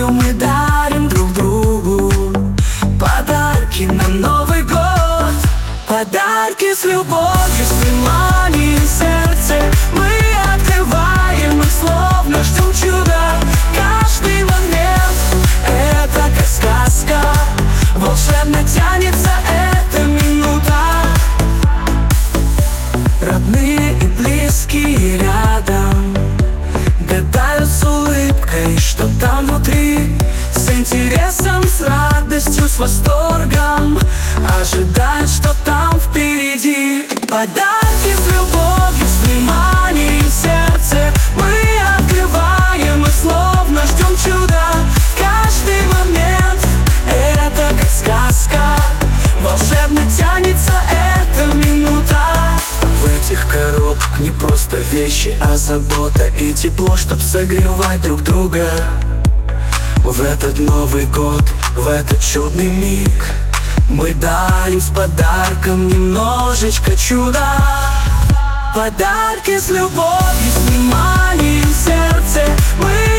любовью мы дарим друг другу подарки на Новый год. Подарки с любовью, с вниманием в сердце. Мы открываем их, словно ждем чуда. Каждый момент — это как сказка. Волшебно тянется эта минута. Родные и близкие рядом гадают с улыбкой, что там внутри. С интересом, с радостью, с восторгом ожидают, что там впереди. Подарки с любовью, с вниманием в сердце. Мы открываем и словно ждем чуда. Каждый момент — это как сказка. Волшебно тянется эта минута. В этих коробках не просто вещи, а забота и тепло, чтоб согревать друг друга. В этот Новый год, в этот чудный миг мы дарим с подарком немножечко чуда. Подарки с любовью, с вниманием в сердце. Мы